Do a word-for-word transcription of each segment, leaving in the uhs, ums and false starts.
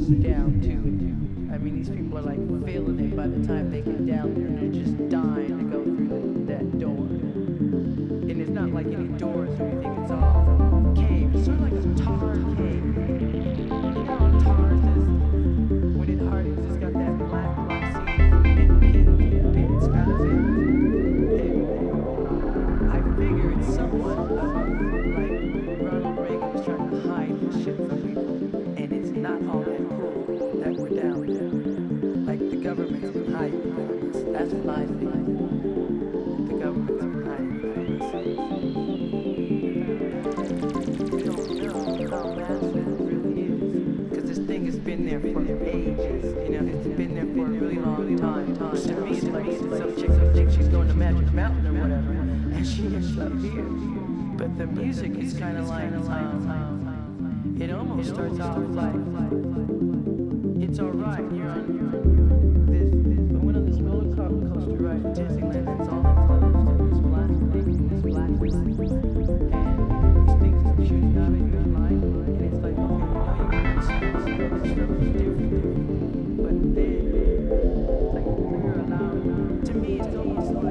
down to it. I mean, these people are like feeling it by the time they get down there. They're just dying to go through the, that door. And it's not like any doors or anything. It's all caves. It's sort of like a tar cave. You know how tars is when it hardens, it's got that black glossy and pink bits kind of thing. And I figure it's somewhat of a, like Ronald Reagan was trying to hide this shit from people. And it's not all that cool that we're down there. Like the government's been hiding from us. That's what I think. The government's been hiding from us. We don't know how massive it really is. Because this thing has been there for ages. You know, it's been there for a really long time. To me, it's like some chick, some chick, she's going to Magic Mountain or whatever. And she ends up here. But the music is kind of like, um, it almost starts off like, it's alright, you're on, you're on this, this, I went on this roller coaster ride at Disneyland that's all enclosed in this black thing, this black light. And these things come shooting out of your light, and it's like, okay, you know you're going to space, you know this stuff is different, different. But then, it's like, you're allowed, to me it's almost like,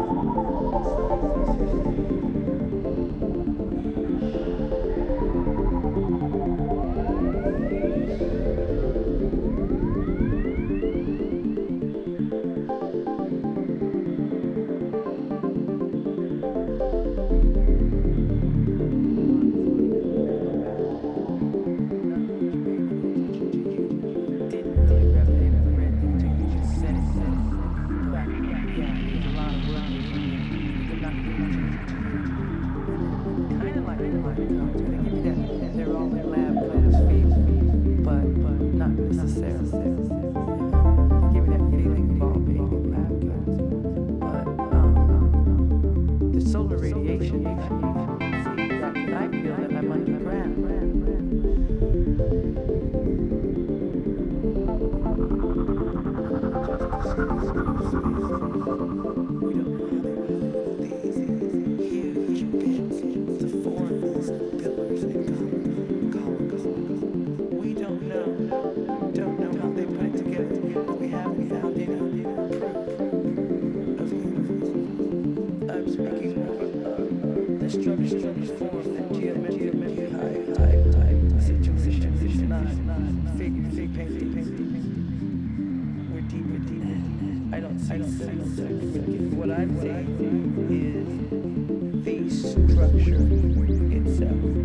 what I'm saying is the structure itself.